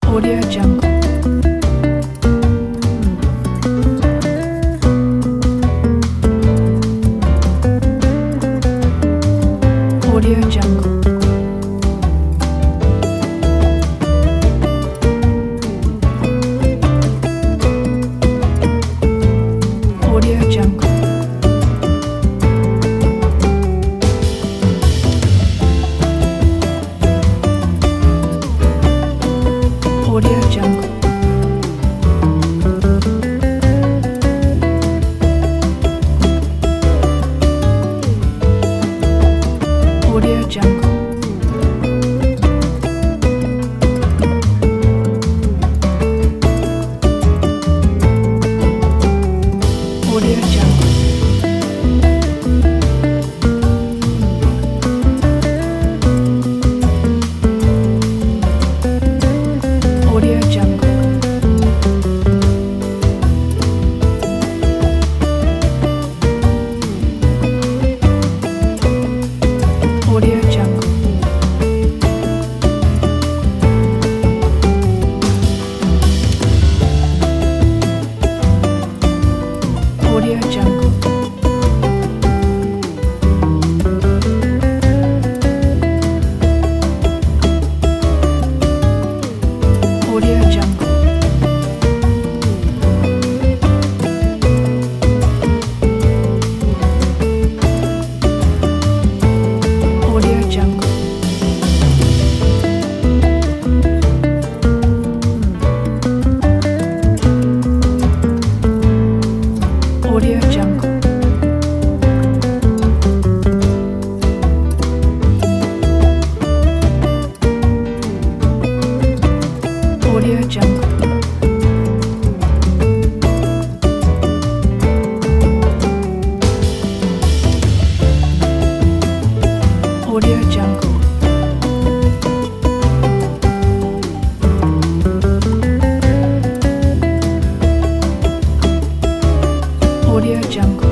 Audio Jungle. Audio Jungle. Audio Jungle. Audio Jungle. Audio Jungle. Audio Jungle. Audio Jungle. Audio Jungle. Audio Jungle. Audio Jungle. Audio Jungle. Audio Jungle. Audio Jungle. Audio Jungle. Audio Jungle.